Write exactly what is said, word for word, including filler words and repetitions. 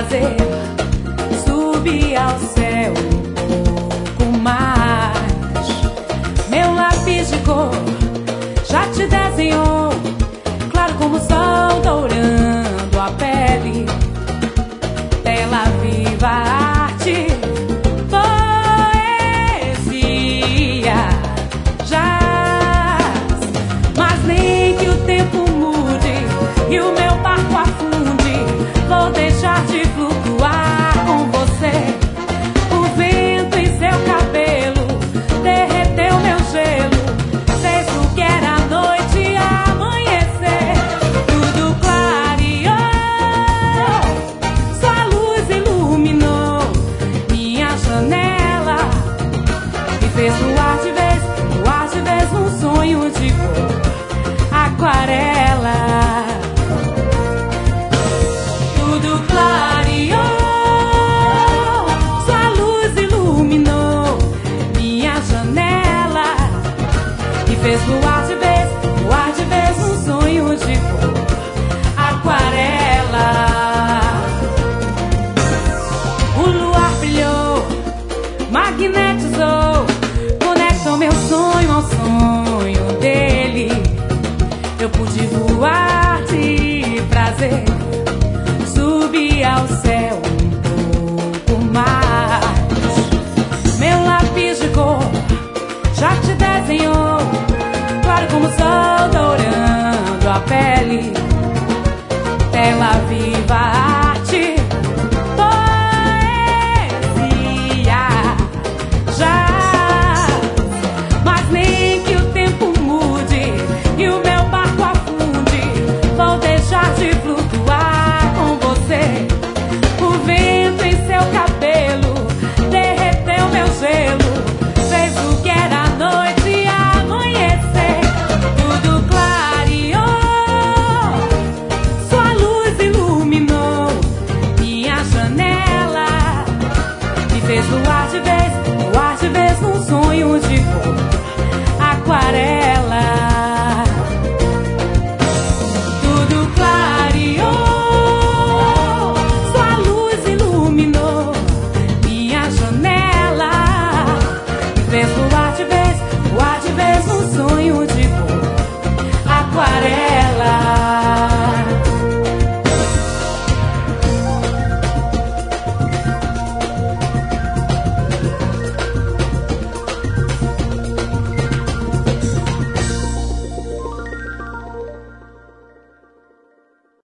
fazer subir ao céu um pouco mais. Meu lápis de cor já te desenhou, claro como o sol dourando a pele. Tela viva, arte, poesia, jazz. Mas nem que o tempo mude e o meu barco afunde, vou deixar de flutuar com você. O vento em seu cabelo derreteu meu gelo, fez o que era noite amanhecer. Tudo clareou, sua luz iluminou minha janela e fez voar de vez, voar de vez um sonho de cor, aquarela. Tudo clareou, sua luz iluminou minha janela e fez voar de vez, voar de vez um sonho de cor, aquarela.